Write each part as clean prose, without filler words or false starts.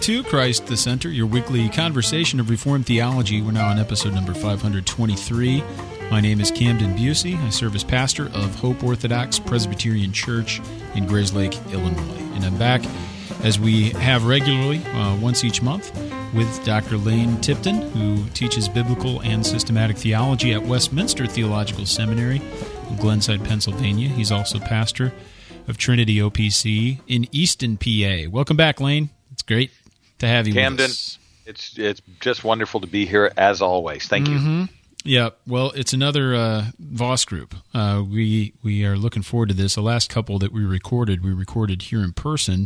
to Christ the Center, your weekly conversation of Reformed theology. We're now on episode number 523. My name is Camden Busey. I serve as pastor of Hope Orthodox Presbyterian Church in Grayslake, Illinois. And I'm back, as we have regularly, once each month, with Dr. Lane Tipton, who teaches biblical and systematic theology at Westminster Theological Seminary in Glenside, Pennsylvania. He's also pastor of Trinity OPC in Easton, PA. Welcome back, Lane. It's great to have you Camden, with us. It's just wonderful to be here, as always. Thank you. Yeah, well, it's another Voss group. We are looking forward to this. The last couple that we recorded here in person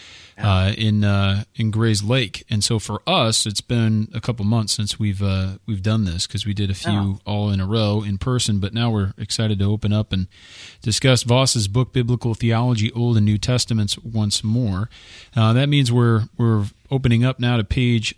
in Grayslake, and so for us, it's been a couple months since we've done this, because we did a few all in a row in person. But now we're excited to open up and discuss Voss's book, Biblical Theology, Old and New Testaments, once more. That means we're opening up now to page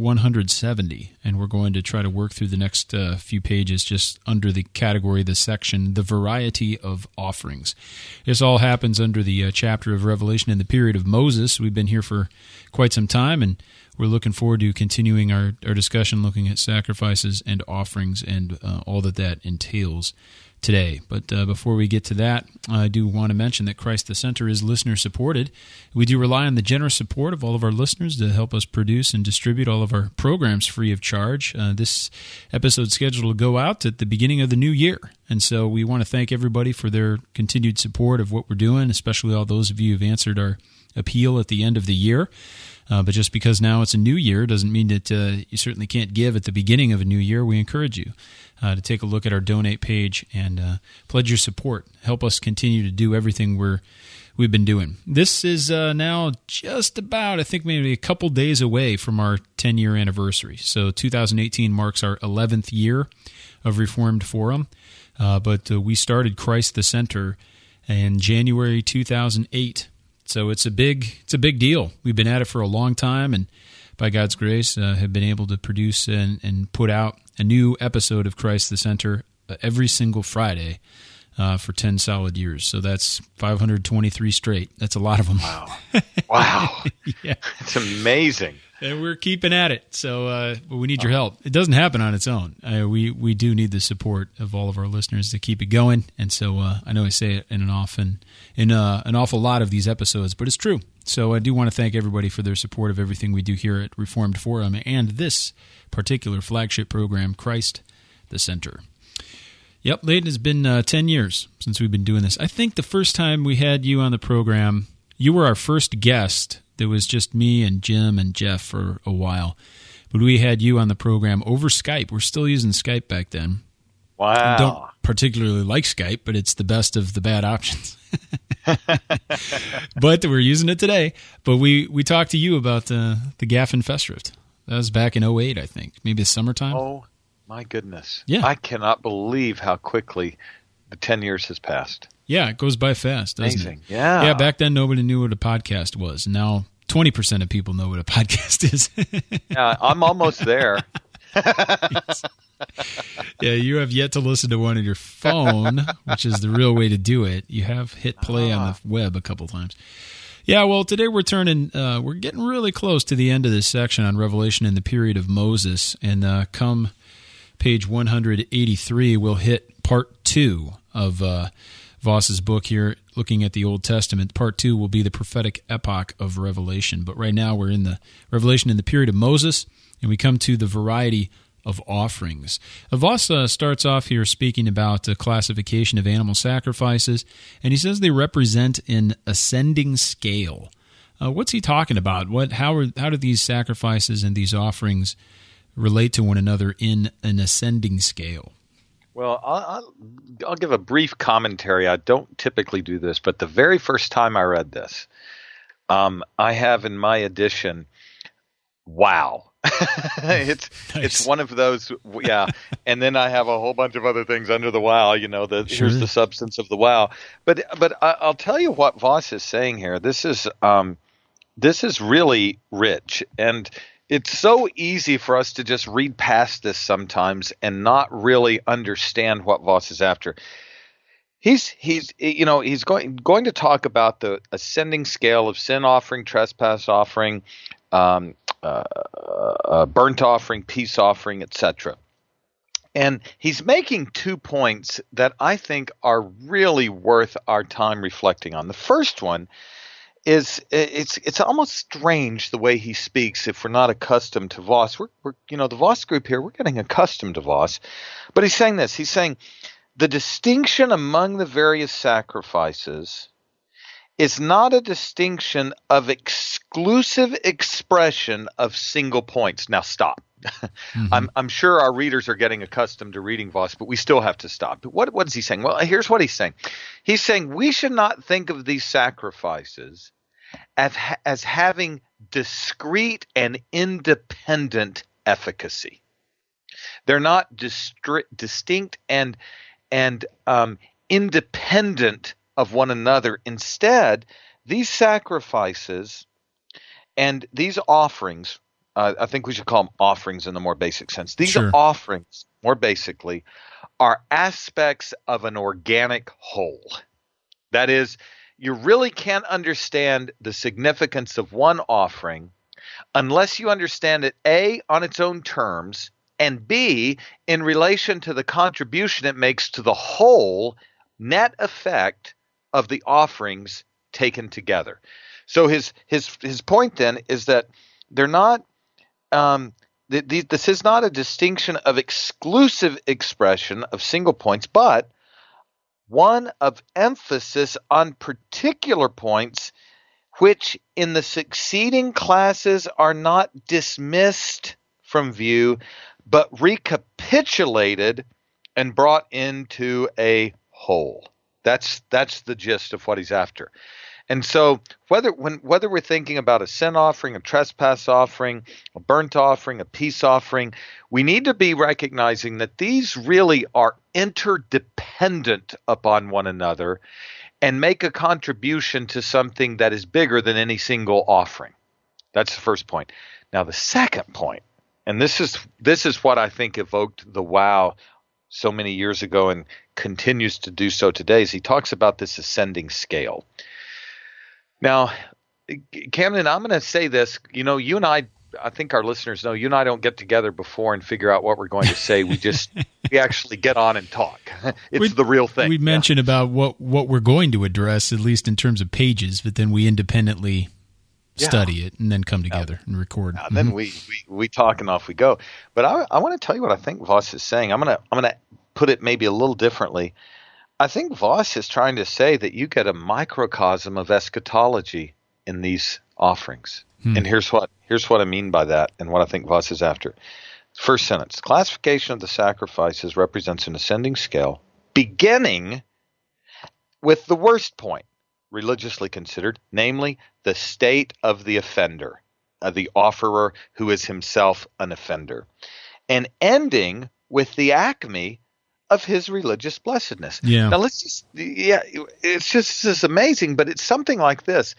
170, and we're going to try to work through the next few pages just under the category, the section, the variety of offerings. This all happens under the chapter of Revelation in the period of Moses. We've been here for quite some time, and we're looking forward to continuing our discussion, looking at sacrifices and offerings and all that entails today. But before we get to that, I do want to mention that Christ the Center is listener-supported. We do rely on the generous support of all of our listeners to help us produce and distribute all of our programs free of charge. This episode is scheduled to go out at the beginning of the new year, and so we want to thank everybody for their continued support of what we're doing, especially all those of you who've answered our appeal at the end of the year. But just because now it's a new year doesn't mean that you certainly can't give at the beginning of a new year. We encourage you to take a look at our donate page and pledge your support. Help us continue to do everything we've been doing. This is now just about, I think, maybe a couple days away from our 10-year anniversary. So 2018 marks our 11th year of Reformed Forum. But we started Christ the Center in January 2008. So it's a big deal. We've been at it for a long time, and by God's grace, have been able to produce and put out a new episode of Christ the Center every single Friday for 10 solid years. So that's 523 straight. That's a lot of them. Wow. Yeah. It's amazing. And we're keeping at it, so but we need your help. It doesn't happen on its own. We do need the support of all of our listeners to keep it going. And so I know I say it in an awful lot of these episodes, but it's true. So I do want to thank everybody for their support of everything we do here at Reformed Forum and this particular flagship program, Christ the Center. Yep, Leighton, it's been 10 years since we've been doing this. I think the first time we had you on the program, you were our first guest. There was just me and Jim and Jeff for a while. But we had you on the program over Skype. We're still using Skype back then. Wow. I don't particularly like Skype, but it's the best of the bad options. But we're using it today. But we talked to you about the Gaffin Festschrift. That was back in 2008, I think. Maybe the summertime. Oh, my goodness. Yeah. I cannot believe how quickly the 10 years has passed. Yeah, it goes by fast, doesn't Amazing. it? Yeah. Yeah, back then nobody knew what a podcast was. And now 20% of people know what a podcast is. Yeah, I'm almost there. Yeah, you have yet to listen to one on your phone, which is the real way to do it. You have hit play on the web a couple times. Yeah, well, today we're getting really close to the end of this section on Revelation in the period of Moses. And come page 183, we'll hit part 2 of Voss's book here, looking at the Old Testament. Part 2 will be the prophetic epoch of Revelation. But right now we're in the Revelation in the period of Moses, and we come to the variety of offerings. Voss starts off here speaking about the classification of animal sacrifices, and he says they represent an ascending scale. What's he talking about? How do these sacrifices and these offerings relate to one another in an ascending scale? Well, I'll give a brief commentary. I don't typically do this, but the very first time I read this, I have in my edition, wow. Nice. It's one of those, yeah. And then I have a whole bunch of other things under the wow. Here's the substance of the wow. But I'll tell you what Voss is saying here. This is really rich, and it's so easy for us to just read past this sometimes and not really understand what Voss is after. He's going to talk about the ascending scale of sin offering, trespass offering, burnt offering, peace offering, etc. And he's making 2 points that I think are really worth our time reflecting on. The first one is it's almost strange the way he speaks if we're not accustomed to Voss. We're the Voss group here, we're getting accustomed to Voss. But he's saying this. He's saying the distinction among the various sacrifices is not a distinction of exclusive expression of single points. Now stop. Mm-hmm. I'm sure our readers are getting accustomed to reading Voss, but we still have to stop. But what is he saying? Well, here's what he's saying. He's saying we should not think of these sacrifices as having discrete and independent efficacy. They're not distinct and independent of one another. Instead, these sacrifices and these offerings, I think we should call them offerings in the more basic sense. These offerings, more basically, are aspects of an organic whole. That is, you really can't understand the significance of one offering unless you understand it, A, on its own terms, and B, in relation to the contribution it makes to the whole net effect of the offerings taken together. So his point then is that they're not this is not a distinction of exclusive expression of single points, but one of emphasis on particular points which in the succeeding classes are not dismissed from view, but recapitulated and brought into a whole. That's the gist of what he's after. And so whether we're thinking about a sin offering, a trespass offering, a burnt offering, a peace offering, we need to be recognizing that these really are interdependent upon one another and make a contribution to something that is bigger than any single offering. That's the first point. Now the second point, and this is what I think evoked the wow so many years ago and continues to do so today, is he talks about this ascending scale. Now, Camden, I'm going to say this. You and I think our listeners know, you and I don't get together before and figure out what we're going to say. We actually get on and talk. It's the real thing. We mention about what we're going to address, at least in terms of pages, but then we independently study it and then come together and record. Then we talk and off we go. But I want to tell you what I think Voss is saying. I'm going to put it maybe a little differently. I think Voss is trying to say that you get a microcosm of eschatology in these offerings. And here's what I mean by that and what I think Voss is after. First sentence, classification of the sacrifices represents an ascending scale, beginning with the worst point, religiously considered, namely the state of the offender, the offerer who is himself an offender, and ending with the acme of his religious blessedness. Yeah. Now it's just amazing, but it's something like this.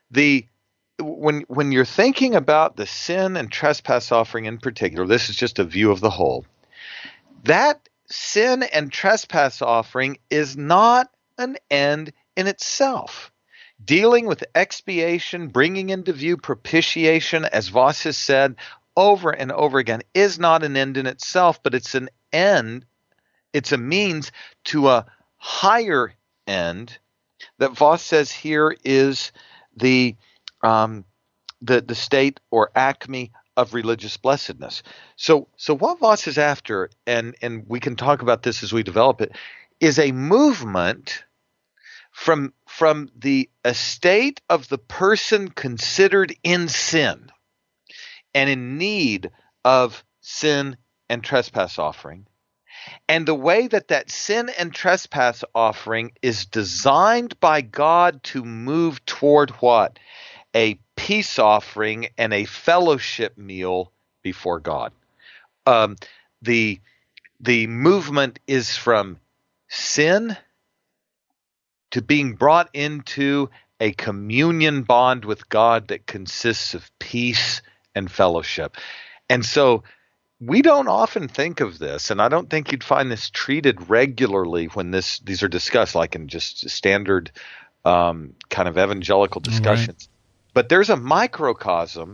When you're thinking about the sin and trespass offering in particular, this is just a view of the whole. That sin and trespass offering is not an end in itself. Dealing with expiation, bringing into view propitiation, as Voss has said over and over again, is not an end in itself, but it's an end. It's a means to a higher end that Voss says here is the state or acme of religious blessedness. So what Voss is after, and we can talk about this as we develop it, is a movement from the estate of the person considered in sin and in need of sin and trespass offering, and the way that sin and trespass offering is designed by God to move toward what? A peace offering and a fellowship meal before God. The movement is from sin to being brought into a communion bond with God that consists of peace and fellowship. And so we don't often think of this, and I don't think you'd find this treated regularly when these are discussed, like in just standard kind of evangelical discussions. Right. But there's a microcosm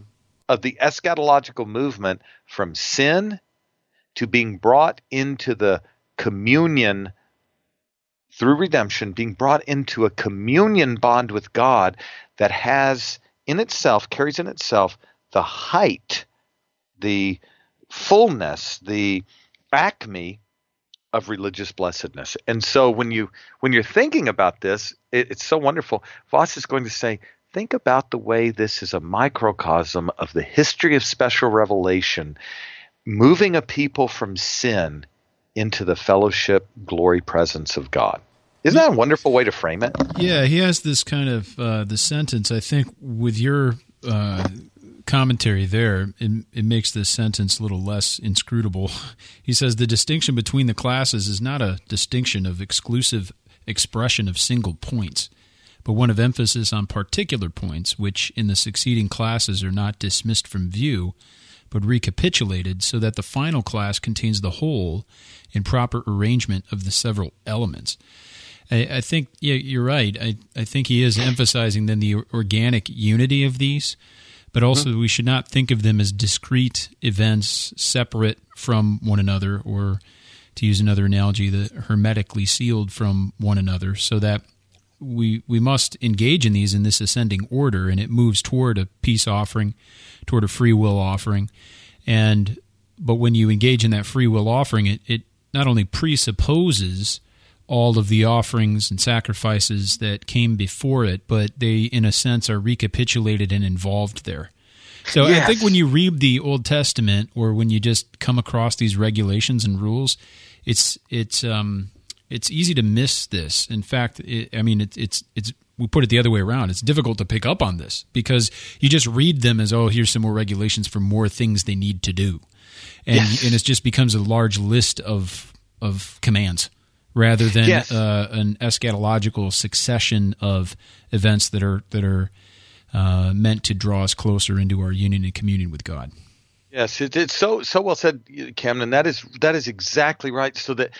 of the eschatological movement from sin to being brought into the communion through redemption, being brought into a communion bond with God that has in itself, carries in itself the height, the fullness, the acme of religious blessedness. And so when you're thinking about this, it's so wonderful. Voss is going to say, think about the way this is a microcosm of the history of special revelation, moving a people from sin into the fellowship, glory, presence of God. Isn't that a wonderful way to frame it? Yeah, he has this kind of the sentence, I think, with your commentary there, it makes this sentence a little less inscrutable. He says, the distinction between the classes is not a distinction of exclusive expression of single points, but one of emphasis on particular points, which in the succeeding classes are not dismissed from view, but recapitulated so that the final class contains the whole in proper arrangement of the several elements. I think, yeah, you're right. I think he is emphasizing then the organic unity of these, but also we should not think of them as discrete events separate from one another, or to use another analogy, hermetically sealed from one another, so that we must engage in these in this ascending order, and it moves toward a peace offering, toward a free will offering. But when you engage in that free will offering, it not only presupposes all of the offerings and sacrifices that came before it, but they, in a sense, are recapitulated and involved there. So yes. I think when you read the Old Testament, or when you just come across these regulations and rules, it's easy to miss this. In fact, it's we put it the other way around. It's difficult to pick up on this because you just read them as, oh, here's some more regulations for more things they need to do, and it just becomes a large list of commands, rather than an eschatological succession of events that are meant to draw us closer into our union and communion with God. Yes, it's so well said, Camden. That is exactly right. So that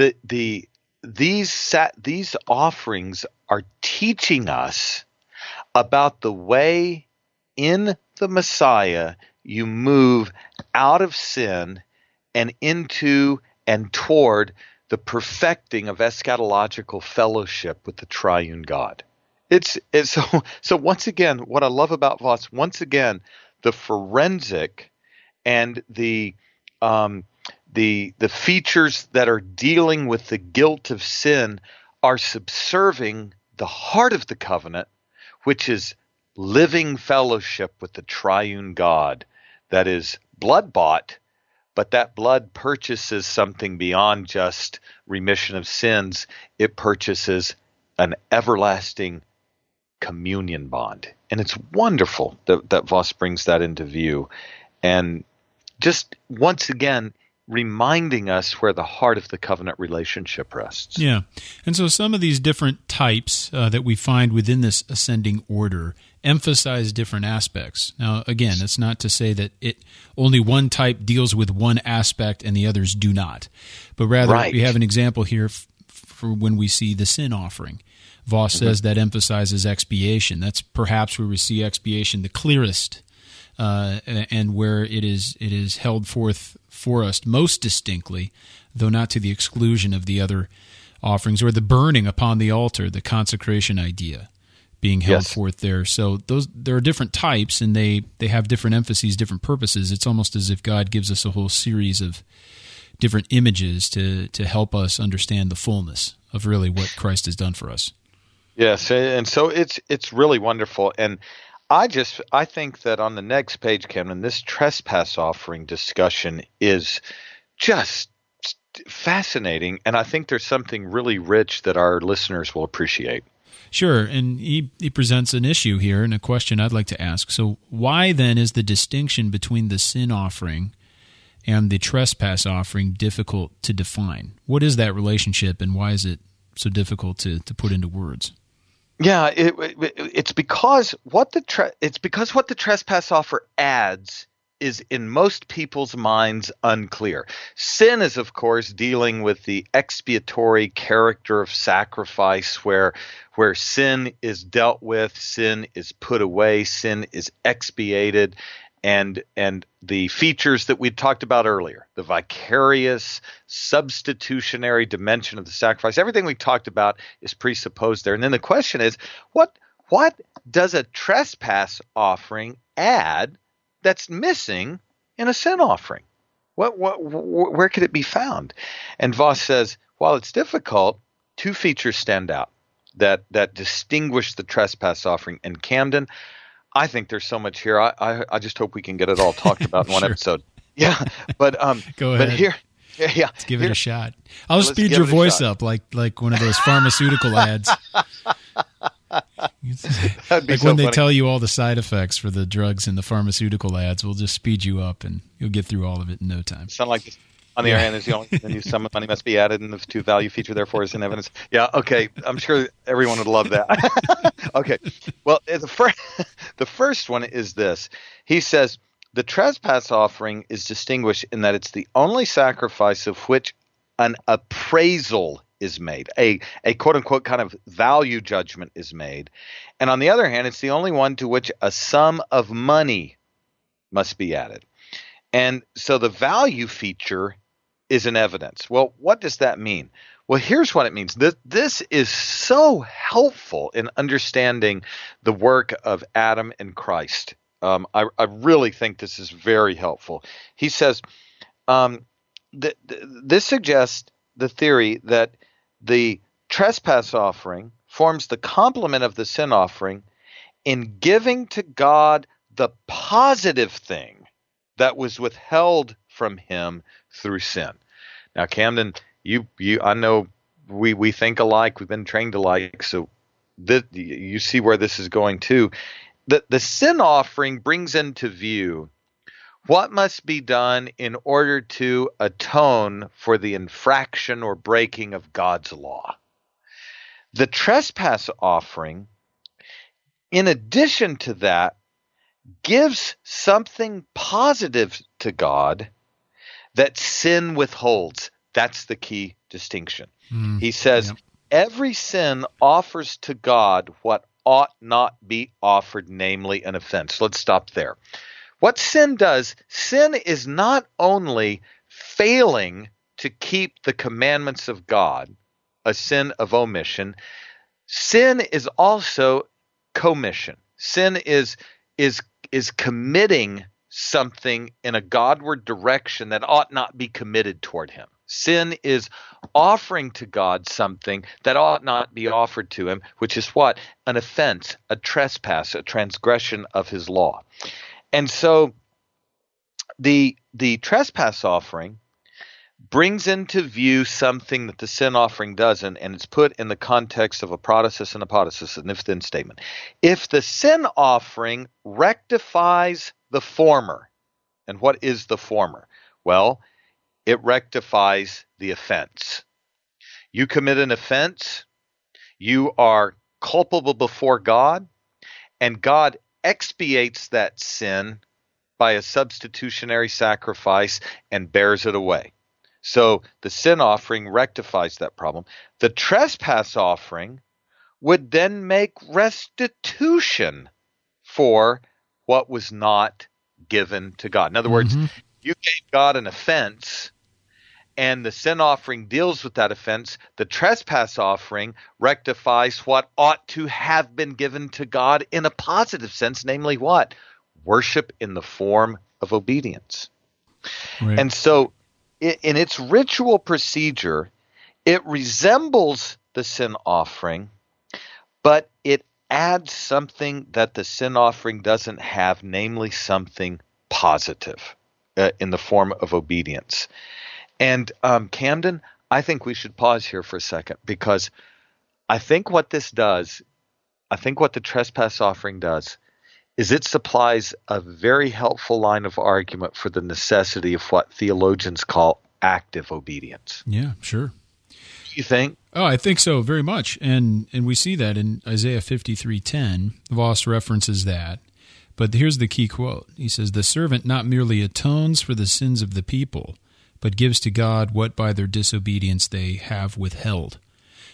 these offerings are teaching us about the way in the Messiah you move out of sin and into and toward the perfecting of eschatological fellowship with the triune God. It's so once again, what I love about Voss, once again, the forensic and the features that are dealing with the guilt of sin are subserving the heart of the covenant, which is living fellowship with the triune God that is blood-bought, but that blood purchases something beyond just remission of sins. It purchases an everlasting communion bond. And it's wonderful that Voss brings that into view. And just once again, reminding us where the heart of the covenant relationship rests. Yeah. And so some of these different types that we find within this ascending order emphasize different aspects. Now, again, it's not to say that only one type deals with one aspect and the others do not. But rather, we have an example here for when we see the sin offering. Voss says that emphasizes expiation. That's perhaps where we see expiation the clearest, and where it is held forth for us most distinctly, though not to the exclusion of the other offerings, or the burning upon the altar, the consecration idea being held forth there. So there are different types, and they have different emphases, different purposes. It's almost as if God gives us a whole series of different images to help us understand the fullness of really what Christ has done for us. Yes, and so it's really wonderful. And I think that on the next page, Cameron, this trespass offering discussion is just fascinating, and I think there's something really rich that our listeners will appreciate. Sure, and he presents an issue here and a question I'd like to ask. So why then is the distinction between the sin offering and the trespass offering difficult to define? What is that relationship, and why is it so difficult to put into words? Yeah, it's because what the trespass offer adds is in most people's minds unclear. Sin is, of course, dealing with the expiatory character of sacrifice, where sin is dealt with, sin is put away, sin is expiated, and the features that we talked about earlier, the vicarious, substitutionary dimension of the sacrifice, everything we talked about is presupposed there. And then the question is, what does a trespass offering add that's missing in a sin offering? Where could it be found? And Voss says, while it's difficult, two features stand out that distinguish the trespass offering. And Camden, I think there's so much here. I just hope we can get it all talked about in one Sure. episode. Yeah, but Go ahead. But here, yeah, Let's give it a shot. I'll Let's speed give your it a voice shot. up like one of those pharmaceutical ads. That'd be Like so when they funny. tell you all the side effects for the drugs in the pharmaceutical ads, we'll just speed you up and you'll get through all of it in no time. Sound like this. On the other hand, is the only new sum of money must be added, and the to value feature therefore is in evidence. Yeah, okay. I'm sure everyone would love that. Okay. Well, the first one is this. He says the trespass offering is distinguished in that it's the only sacrifice of which an appraisal is made, a quote unquote kind of value judgment is made, and on the other hand, it's the only one to which a sum of money must be added. And so the value feature is in evidence. Well, what does that mean? Well, here's what it means. This is so helpful in understanding the work of Adam and Christ. I really think this is very helpful. He says, this suggests the theory that the trespass offering forms the complement of the sin offering in giving to God the positive thing that was withheld from him through sin. Now, Camden, I know we think alike. We've been trained alike, so you see where this is going too. The sin offering brings into view what must be done in order to atone for the infraction or breaking of God's law. The trespass offering, in addition to that, gives something positive to God that sin withholds. That's the key distinction. He says, every sin offers to God what ought not be offered, namely an offense. Let's stop there. What sin does, sin is not only failing to keep the commandments of God, a sin of omission, sin is also commission. Sin is committing something in a Godward direction that ought not be committed toward him. Sin is offering to God something that ought not be offered to him, which is what? An offense, a trespass, a transgression of his law. And so the trespass offering brings into view something that the sin offering doesn't, and it's put in the context of a protasis and apodosis, an if-then statement. If the sin offering rectifies the former, and what is the former? Well, it rectifies the offense. You commit an offense, you are culpable before God, and God expiates that sin by a substitutionary sacrifice and bears it away. So the sin offering rectifies that problem. The trespass offering would then make restitution for what was not given to God. In other words, you gave God an offense, and the sin offering deals with that offense. The trespass offering rectifies what ought to have been given to God in a positive sense, namely what? Worship in the form of obedience. Right. And so in its ritual procedure, it resembles the sin offering, but it adds something that the sin offering doesn't have, namely something positive in the form of obedience. And Camden, I think we should pause here for a second, because I think what this does, I think what the trespass offering does, is it supplies a very helpful line of argument for the necessity of what theologians call active obedience. Yeah, sure. You think? Oh, I think so, very much. And we see that in Isaiah 53:10. Voss references that. But here's the key quote. He says, "The servant not merely atones for the sins of the people, but gives to God what by their disobedience they have withheld."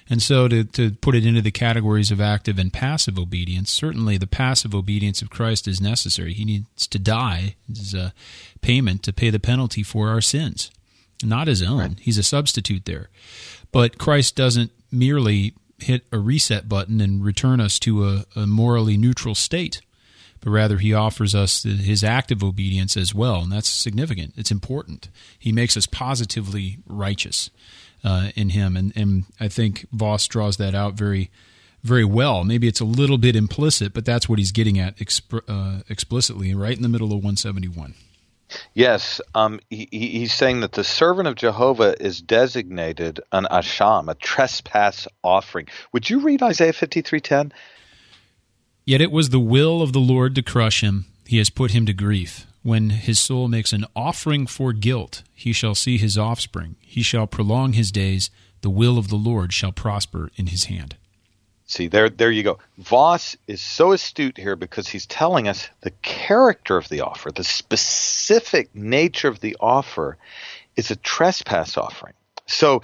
And so to put it into the categories of active and passive obedience, certainly the passive obedience of Christ is necessary. He needs to die as a payment to pay the penalty for our sins, not his own. Right. He's a substitute there. But Christ doesn't merely hit a reset button and return us to a morally neutral state, but rather he offers us his active obedience as well, and that's significant. It's important. He makes us positively righteous in him, and I think Voss draws that out very, very well. Maybe it's a little bit implicit, but that's what he's getting at explicitly, right in the middle of 171. Yes, he's saying that the servant of Jehovah is designated an asham, a trespass offering. Would you read Isaiah 53:10? Yet it was the will of the Lord to crush him. He has put him to grief. When his soul makes an offering for guilt, he shall see his offspring. He shall prolong his days. The will of the Lord shall prosper in his hand. See, there you go. Voss is so astute here because he's telling us the character of the offer, the specific nature of the offer is a trespass offering. So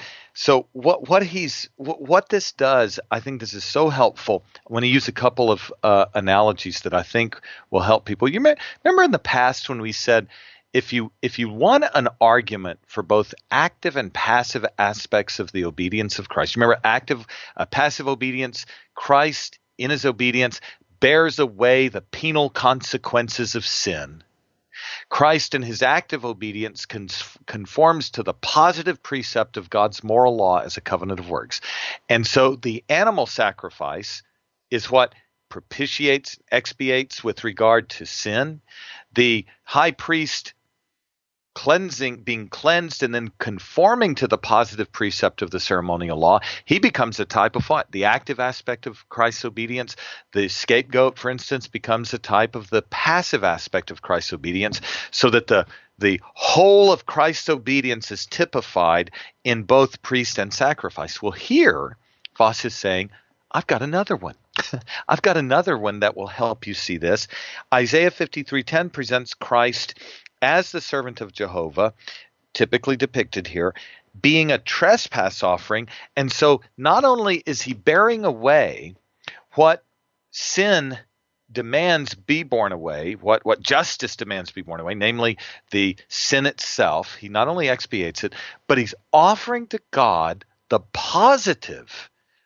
what this does, I think this is so helpful. I want to use a couple of analogies that I think will help people. You remember in the past when we said, if you want an argument for both active and passive aspects of the obedience of Christ, remember passive obedience, Christ in his obedience bears away the penal consequences of sin. Christ in his active obedience conforms to the positive precept of God's moral law as a covenant of works. And so the animal sacrifice is what propitiates, expiates with regard to sin. The high priest being cleansed and then conforming to the positive precept of the ceremonial law, he becomes a type of what? The active aspect of Christ's obedience. The scapegoat, for instance, becomes a type of the passive aspect of Christ's obedience, so that the whole of Christ's obedience is typified in both priest and sacrifice. Well, here, Voss is saying, I've got another one. I've got another one that will help you see this. Isaiah 53:10 presents Christ as the servant of Jehovah, typically depicted here, being a trespass offering. And so not only is he bearing away what sin demands be borne away, what justice demands be borne away, namely the sin itself, he not only expiates it, but he's offering to God the positive,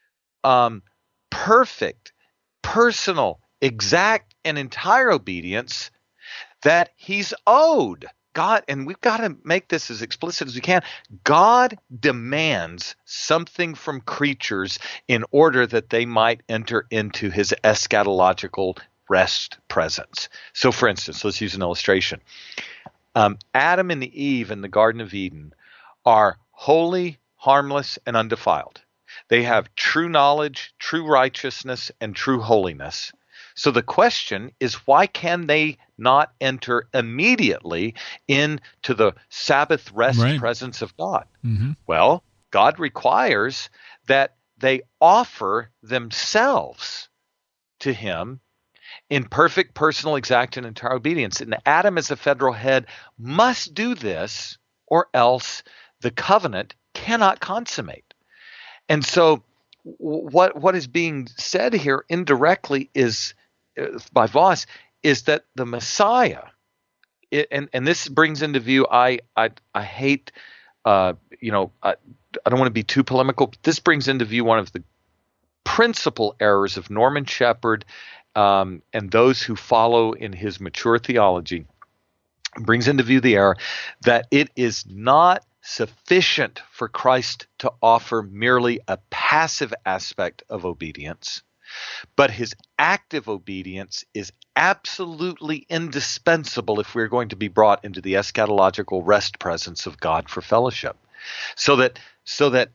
perfect, personal, exact, and entire obedience that he's owed. God, and we've got to make this as explicit as we can, God demands something from creatures in order that they might enter into his eschatological rest presence. So for instance, let's use an illustration. Adam and Eve in the Garden of Eden are holy, harmless, and undefiled. They have true knowledge, true righteousness, and true holiness. So the question is, why can they not enter immediately into the Sabbath rest presence of God? Mm-hmm. Well, God requires that they offer themselves to him in perfect, personal, exact, and entire obedience. And Adam as a federal head must do this, or else the covenant cannot consummate. And so what is being said here indirectly is, by Voss, is that the Messiah, and this brings into view, I hate, I don't want to be too polemical, but this brings into view one of the principal errors of Norman Shepherd and those who follow in his mature theology. Brings into view the error that it is not sufficient for Christ to offer merely a passive aspect of obedience, but his active obedience is absolutely indispensable if we're going to be brought into the eschatological rest presence of God for fellowship. So that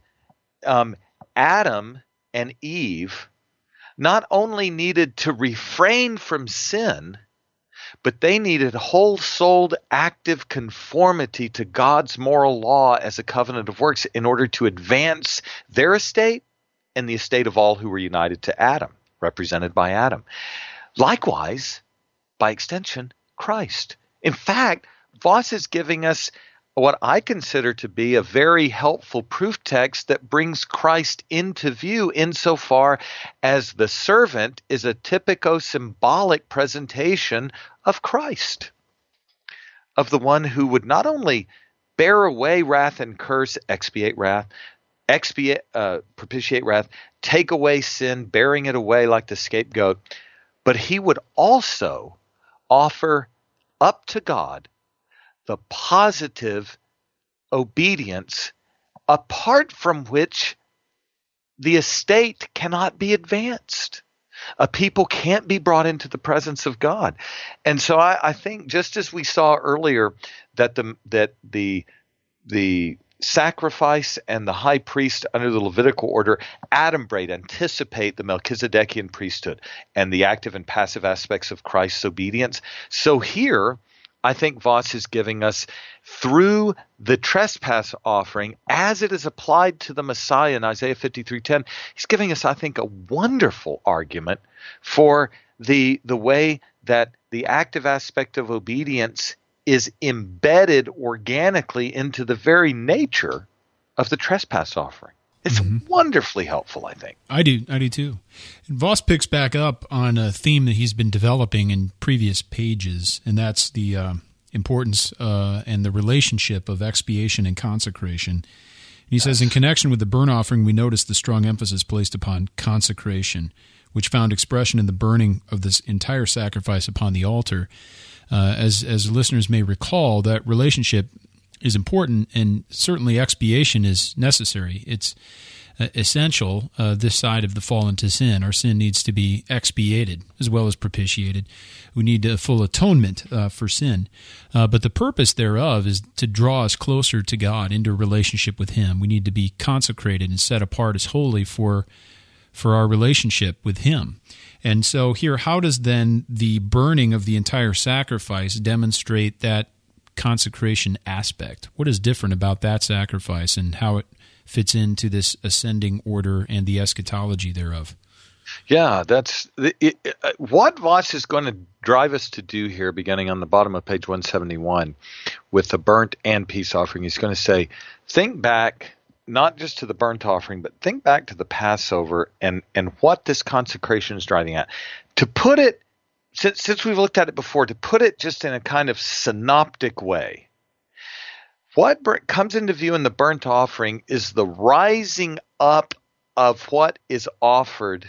Adam and Eve not only needed to refrain from sin, but they needed whole-souled active conformity to God's moral law as a covenant of works in order to advance their estate and the estate of all who were united to Adam, represented by Adam. Likewise, by extension, Christ. In fact, Voss is giving us what I consider to be a very helpful proof text that brings Christ into view insofar as the servant is a typico-symbolic presentation of Christ, of the one who would not only bear away wrath and curse, propitiate wrath, take away sin, bearing it away like the scapegoat, but he would also offer up to God the positive obedience apart from which the estate cannot be advanced. A people can't be brought into the presence of God. And so I think, just as we saw earlier that the sacrifice and the high priest under the Levitical order adumbrate, anticipate the Melchizedekian priesthood and the active and passive aspects of Christ's obedience, so here I think Voss is giving us, through the trespass offering as it is applied to the Messiah in Isaiah 53:10, he's giving us, I think, a wonderful argument for the way that the active aspect of obedience is embedded organically into the very nature of the trespass offering. It's wonderfully helpful, I think. I do too. And Voss picks back up on a theme that he's been developing in previous pages, and that's the importance and the relationship of expiation and consecration. And he says, in connection with the burnt offering, we notice the strong emphasis placed upon consecration, which found expression in the burning of this entire sacrifice upon the altar. As listeners may recall, that relationship is important, and certainly expiation is necessary. It's essential this side of the fall into sin. Our sin needs to be expiated as well as propitiated. We need a full atonement for sin. But the purpose thereof is to draw us closer to God, into a relationship with Him. We need to be consecrated and set apart as holy for our relationship with Him. And so here, how does then the burning of the entire sacrifice demonstrate that consecration aspect? What is different about that sacrifice and how it fits into this ascending order and the eschatology thereof? Yeah, that's what Voss is going to drive us to do here, beginning on the bottom of page 171, with the burnt and peace offering. He's going to say, think back not just to the burnt offering, but think back to the Passover and what this consecration is driving at. To put it, since we've looked at it before, to put it just in a kind of synoptic way, what comes into view in the burnt offering is the rising up of what is offered,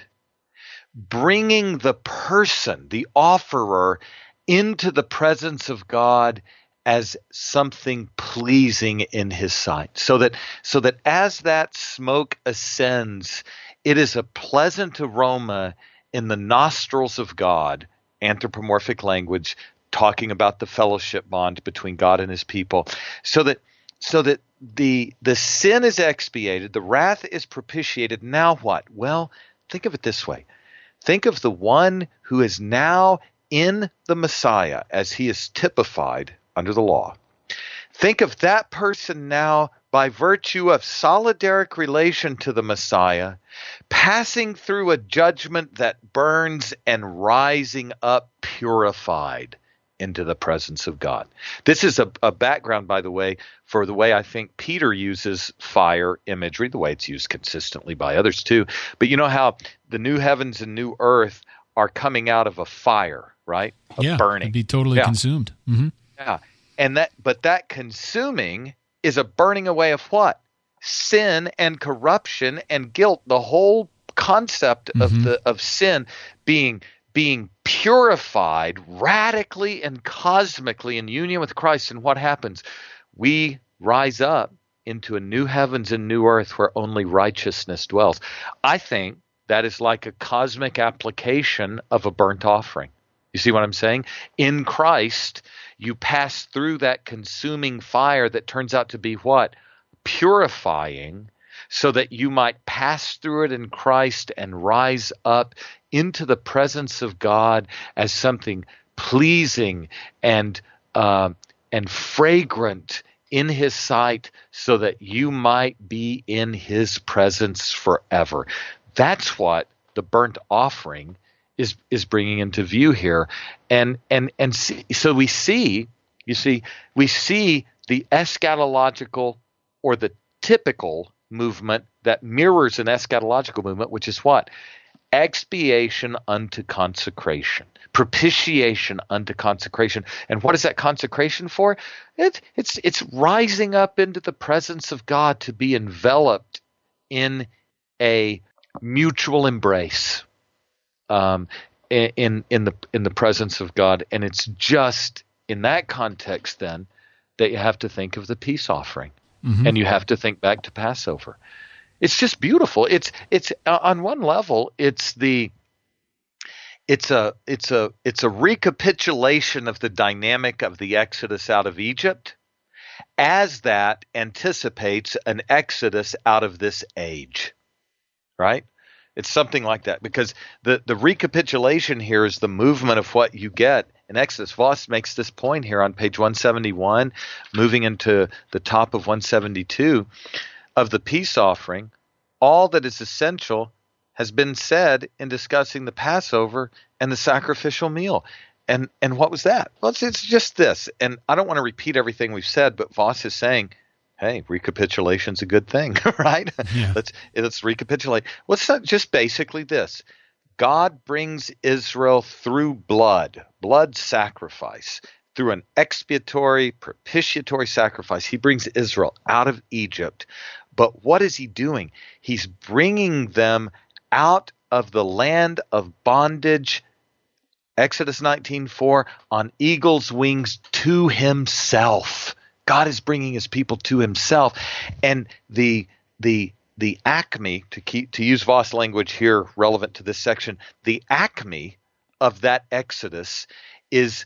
bringing the person, the offerer, into the presence of God as something pleasing in His sight. So that as that smoke ascends, it is a pleasant aroma in the nostrils of God, anthropomorphic language, talking about the fellowship bond between God and His people, so that the sin is expiated, the wrath is propitiated. Now what? Well, think of it this way. Think of the one who is now in the Messiah as he is typified under the law. Think of that person now, by virtue of solidaric relation to the Messiah, passing through a judgment that burns and rising up purified into the presence of God. This is a background, by the way, for the way I think Peter uses fire imagery, the way it's used consistently by others too. But you know how the new heavens and new earth are coming out of a fire, right? Burning. It'd be totally consumed. Mm-hmm. Yeah. But that consuming is a burning away of what? Sin and corruption and guilt. The whole concept of sin being purified radically and cosmically in union with Christ. And what happens? We rise up into a new heavens and new earth where only righteousness dwells. I think that is like a cosmic application of a burnt offering. You see what I'm saying? In Christ, you pass through that consuming fire that turns out to be what? Purifying, so that you might pass through it in Christ and rise up into the presence of God as something pleasing and fragrant in His sight, so that you might be in His presence forever. That's what the burnt offering is bringing into view here, and so we see the eschatological or the typical movement that mirrors an eschatological movement, which is what? Expiation unto consecration, propitiation unto consecration. And what is that consecration for? It's rising up into the presence of God to be enveloped in a mutual embrace in the presence of God. And it's just in that context then that you have to think of the peace offering, and you have to think back to Passover. It's just beautiful. It's on one level, it's a recapitulation of the dynamic of the Exodus out of Egypt, as that anticipates an Exodus out of this age, right? It's something like that, because the recapitulation here is the movement of what you get in Exodus. Voss makes this point here on page 171, moving into the top of 172, of the peace offering. All that is essential has been said in discussing the Passover and the sacrificial meal. And what was that? Well, it's just this. And I don't want to repeat everything we've said, but Voss is saying, hey, recapitulation's a good thing, right? Yeah. Let's recapitulate. Well, it's not just basically this. God brings Israel through blood sacrifice, through an expiatory, propitiatory sacrifice. He brings Israel out of Egypt. But what is he doing? He's bringing them out of the land of bondage, Exodus 19:4, on eagle's wings to himself. God is bringing his people to himself. And the acme, to use Voss language here relevant to this section, the acme of that Exodus is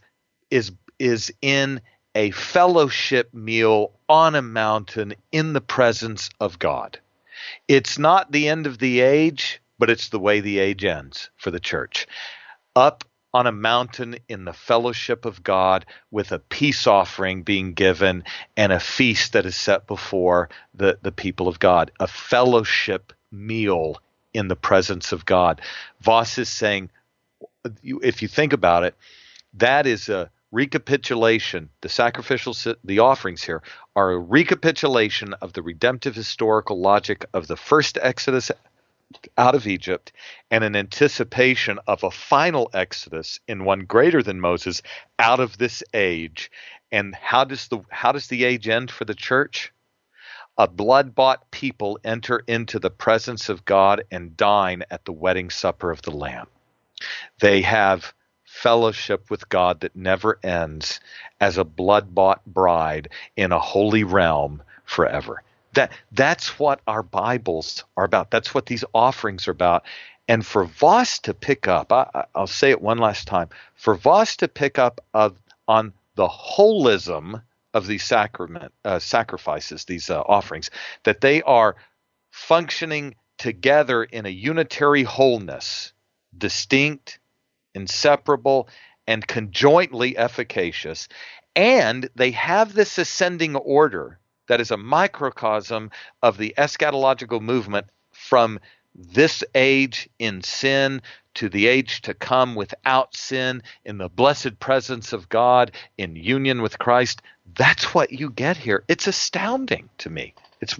in a fellowship meal on a mountain in the presence of God. It's not the end of the age, but it's the way the age ends for the church. Up on a mountain in the fellowship of God, with a peace offering being given and a feast that is set before the people of God. A fellowship meal in the presence of God. Voss is saying, if you think about it, that is a recapitulation. The offerings here are a recapitulation of the redemptive historical logic of the first Exodus out of Egypt, and an anticipation of a final Exodus in one greater than Moses out of this age. And how does the age end for the church? A blood-bought people enter into the presence of God and dine at the wedding supper of the Lamb. They have fellowship with God that never ends as a blood-bought bride in a holy realm forever. That's what our Bibles are about. That's what these offerings are about. And for Voss to pick up, I'll say it one last time, for Voss to pick up on the holism of these sacrifices, these offerings, that they are functioning together in a unitary wholeness, distinct, inseparable, and conjointly efficacious. And they have this ascending order that is a microcosm of the eschatological movement from this age in sin to the age to come without sin, in the blessed presence of God, in union with Christ. That's what you get here. It's astounding to me. It's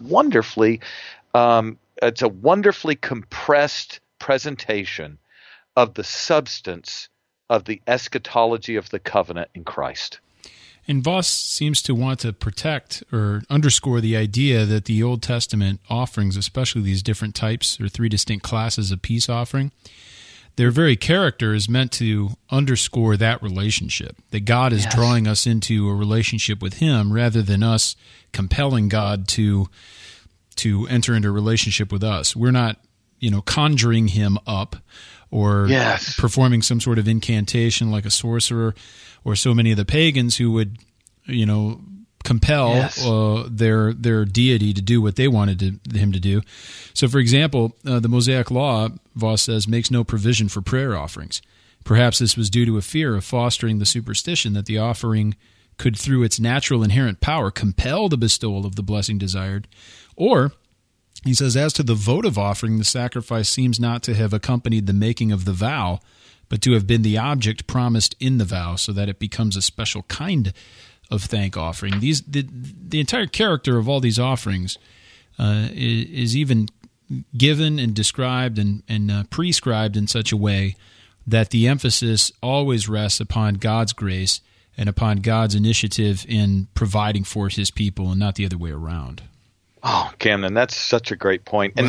it's a wonderfully compressed presentation of the substance of the eschatology of the covenant in Christ. And Voss seems to want to protect or underscore the idea that the Old Testament offerings, especially these different types or three distinct classes of peace offering, their very character is meant to underscore that relationship, that God is drawing us into a relationship with him rather than us compelling God to enter into a relationship with us. We're not, conjuring him up or performing some sort of incantation like a sorcerer or so many of the pagans who would, compel their deity to do what they wanted him to do. So, for example, the Mosaic Law, Voss says, makes no provision for prayer offerings. Perhaps this was due to a fear of fostering the superstition that the offering could, through its natural inherent power, compel the bestowal of the blessing desired. Or, he says, as to the votive offering, the sacrifice seems not to have accompanied the making of the vow, but to have been the object promised in the vow, so that it becomes a special kind of thank offering. The entire character of all these offerings is even given and described and prescribed in such a way that the emphasis always rests upon God's grace and upon God's initiative in providing for His people, and not the other way around. Oh, Camden, that's such a great point. And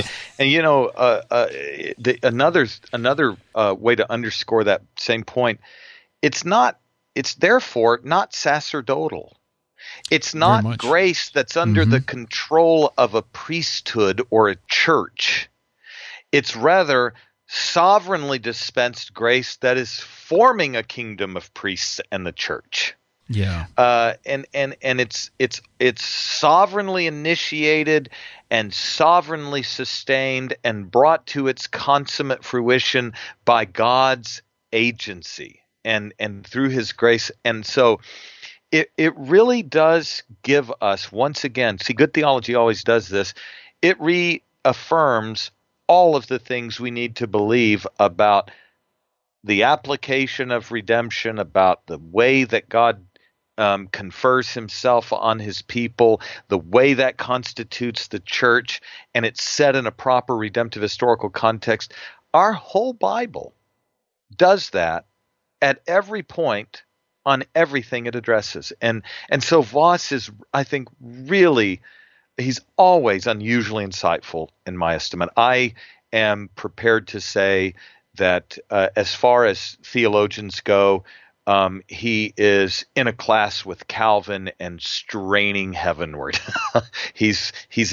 another way to underscore that same point, it's therefore not sacerdotal. It's not grace that's under the control of a priesthood or a church. It's rather sovereignly dispensed grace that is forming a kingdom of priests and the church. Yeah. And it's sovereignly initiated and sovereignly sustained and brought to its consummate fruition by God's agency and through His grace. And so it really does give us, once again, see, good theology always does this, it reaffirms all of the things we need to believe about the application of redemption, about the way that God confers Himself on His people, the way that constitutes the church, and it's set in a proper redemptive historical context. Our whole Bible does that at every point on everything it addresses. And so Voss is, I think, really, he's always unusually insightful in my estimate. I am prepared to say that as far as theologians go, he is in a class with Calvin and straining heavenward. He's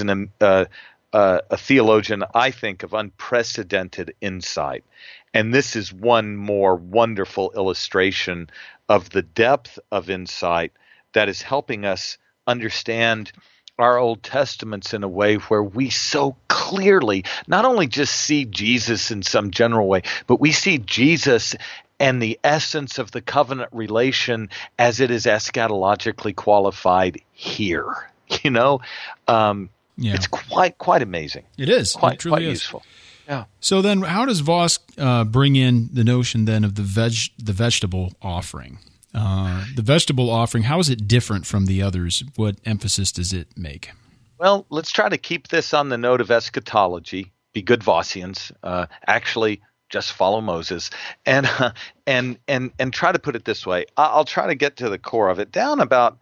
a theologian, I think, of unprecedented insight. And this is one more wonderful illustration of the depth of insight that is helping us understand our Old Testaments in a way where we so clearly not only just see Jesus in some general way, but we see Jesus and the essence of the covenant relation as it is eschatologically qualified here. It's quite amazing. It is. Quite, it truly quite is. useful. Yeah. So then how does Voss bring in the notion then of the vegetable offering? The vegetable offering, how is it different from the others? What emphasis does it make? Well, let's try to keep this on the note of eschatology. Be good Vossians. Actually, just follow Moses, and try to put it this way. I'll try to get to the core of it. Down about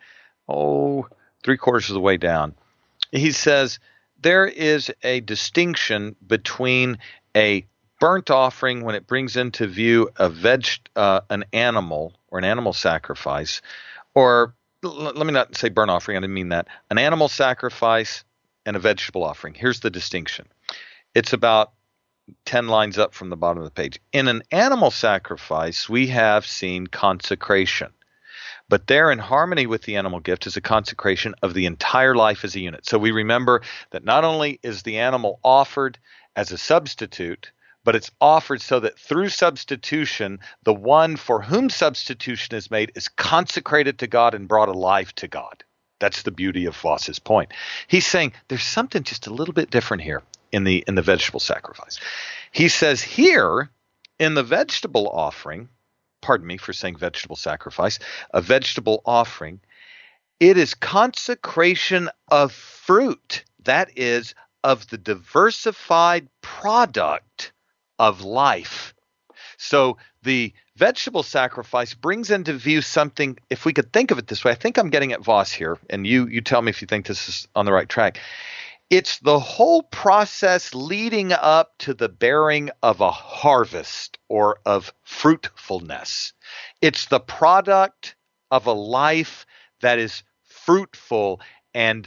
3/4 of the way down, he says there is a distinction between a burnt offering when it brings into view an animal or an animal sacrifice, or let me not say burnt offering, I didn't mean that, an animal sacrifice and a vegetable offering. Here's the distinction. It's about 10 lines up from the bottom of the page. In an animal sacrifice, we have seen consecration. But there, in harmony with the animal gift, is a consecration of the entire life as a unit. So we remember that not only is the animal offered as a substitute, but it's offered so that through substitution, the one for whom substitution is made is consecrated to God and brought alive to God. That's the beauty of Voss's point. He's saying there's something just a little bit different here in the vegetable sacrifice. He says here in the vegetable offering, pardon me for saying vegetable sacrifice, a vegetable offering, it is consecration of fruit, that is, of the diversified product of life. So the vegetable sacrifice brings into view something, if we could think of it this way, I think I'm getting at Voss here, and you tell me if you think this is on the right track. It's the whole process leading up to the bearing of a harvest or of fruitfulness. It's the product of a life that is fruitful and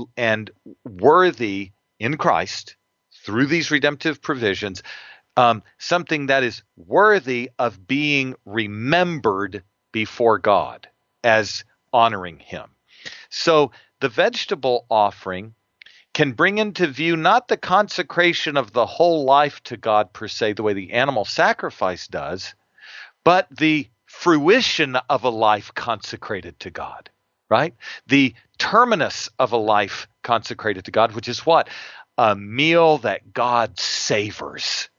worthy in Christ through these redemptive provisions, something that is worthy of being remembered before God as honoring Him. So the vegetable offering can bring into view not the consecration of the whole life to God per se, the way the animal sacrifice does, but the fruition of a life consecrated to God, right? The terminus of a life consecrated to God, which is what? A meal that God savors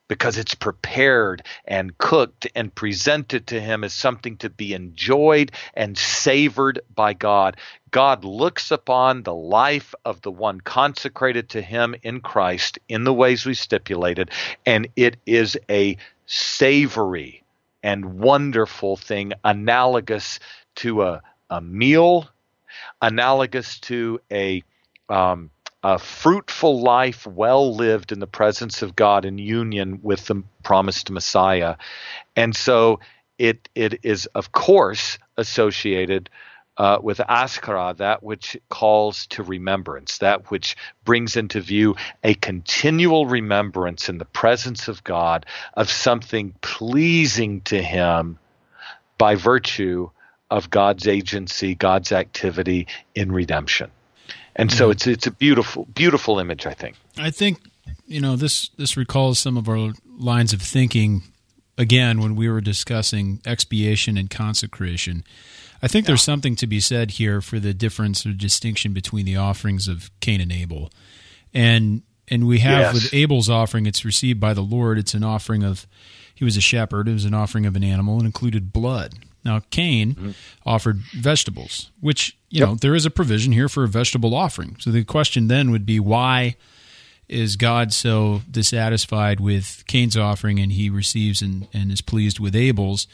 because it's prepared and cooked and presented to him as something to be enjoyed and savored by God. God looks upon the life of the one consecrated to him in Christ in the ways we stipulated, and it is a savory and wonderful thing, analogous to a meal, analogous to a fruitful life well lived in the presence of God in union with the promised Messiah. And so it is, of course, associated with Askara, that which calls to remembrance, that which brings into view a continual remembrance in the presence of God of something pleasing to him by virtue of God's agency, God's activity in redemption. And so it's a beautiful, beautiful image, I think. I think, this recalls some of our lines of thinking, again, when we were discussing expiation and consecration. I think there's something to be said here for the difference or distinction between the offerings of Cain and Abel. And we have with Abel's offering, it's received by the Lord. It's an offering of, he was a shepherd. It was an offering of an animal and included blood. Now, Cain offered vegetables, which, there is a provision here for a vegetable offering. So the question then would be, why is God so dissatisfied with Cain's offering and he receives and is pleased with Abel's?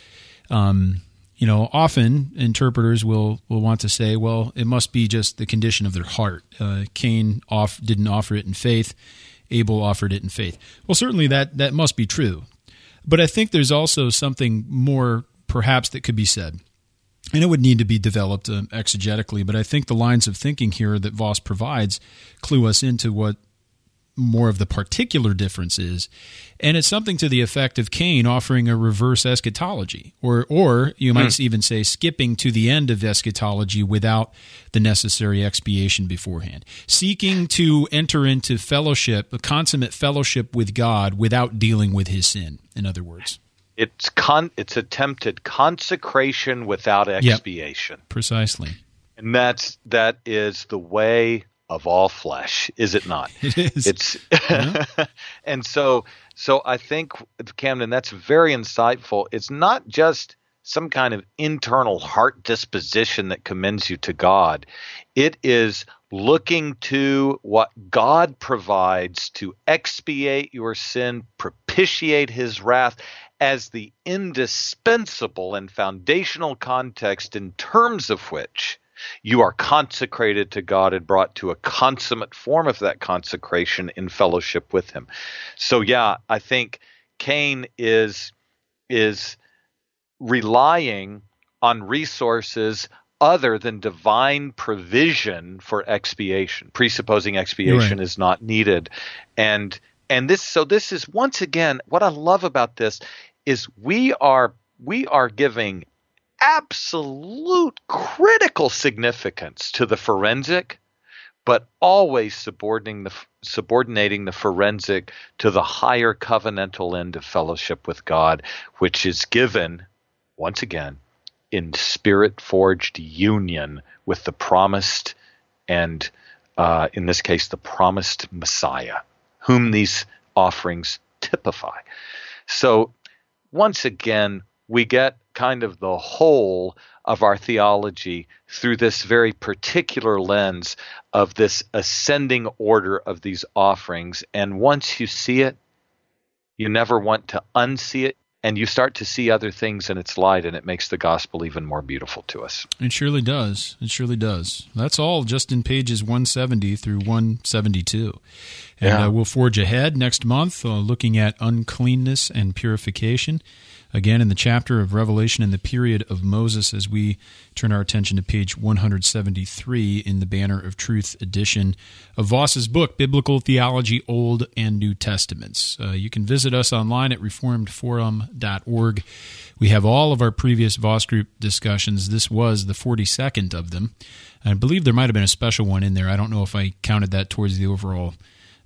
Often interpreters will want to say, well, it must be just the condition of their heart. Cain didn't offer it in faith. Abel offered it in faith. Well, certainly that must be true. But I think there's also something more perhaps that could be said. And it would need to be developed exegetically, but I think the lines of thinking here that Voss provides clue us into what more of the particular difference is. And it's something to the effect of Cain offering a reverse eschatology, or you might even say skipping to the end of eschatology without the necessary expiation beforehand, seeking to enter into fellowship, a consummate fellowship with God without dealing with his sin, in other words. It's attempted consecration without expiation. Yep, precisely. And that is the way of all flesh, is it not? It is. It's and so I think, Camden, that's very insightful. It's not just some kind of internal heart disposition that commends you to God. It is looking to what God provides to expiate your sin, propitiate his wrath, as the indispensable and foundational context in terms of which you are consecrated to God and brought to a consummate form of that consecration in fellowship with him. So I think Cain is relying on resources other than divine provision for expiation, presupposing expiation is not needed. And this is once again, what I love about this is we are giving absolute critical significance to the forensic, but always subordinating the forensic to the higher covenantal end of fellowship with God, which is given, once again, in spirit-forged union with the promised and, in this case, the promised Messiah, whom these offerings typify. So, once again, we get kind of the whole of our theology through this very particular lens of this ascending order of these offerings. And once you see it, you never want to unsee it, and you start to see other things in its light, and it makes the gospel even more beautiful to us. It surely does. It surely does. That's all just in pages 170 through 172. And we'll forge ahead next month looking at uncleanness and purification. Again, in the chapter of Revelation in the period of Moses, as we turn our attention to page 173 in the Banner of Truth edition of Voss's book, Biblical Theology, Old and New Testaments. You can visit us online at reformedforum.org. We have all of our previous Voss Group discussions. This was the 42nd of them. I believe there might have been a special one in there. I don't know if I counted that towards the overall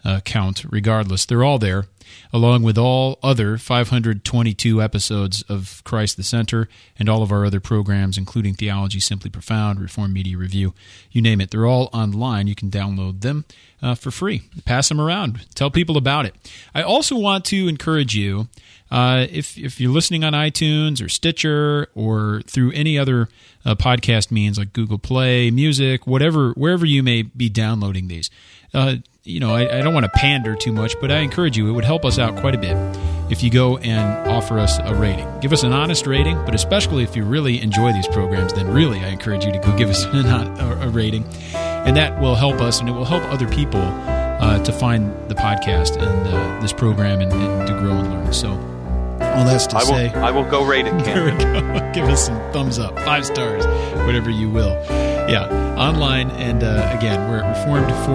count. Regardless, they're all there, along with all other 522 episodes of Christ the Center and all of our other programs, including Theology Simply Profound, Reformed Media Review, you name it. They're all online. You can download them for free. Pass them around. Tell people about it. I also want to encourage you, if you're listening on iTunes or Stitcher or through any other podcast means like Google Play, Music, wherever you may be downloading these, I don't want to pander too much, but I encourage you, it would help us out quite a bit if you go and offer us a rating. Give us an honest rating, but especially if you really enjoy these programs, then really I encourage you to go give us a rating. And that will help us, and it will help other people to find the podcast and this program and to grow and learn. So all that's to say, I will go rate it, Ken. There we go. Give us some thumbs up, 5 stars, whatever you will. Yeah, online. And again, we're at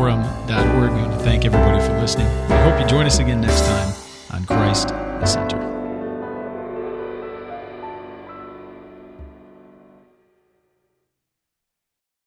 reformedforum.org. We want to thank everybody for listening. I hope you join us again next time on Christ the Center.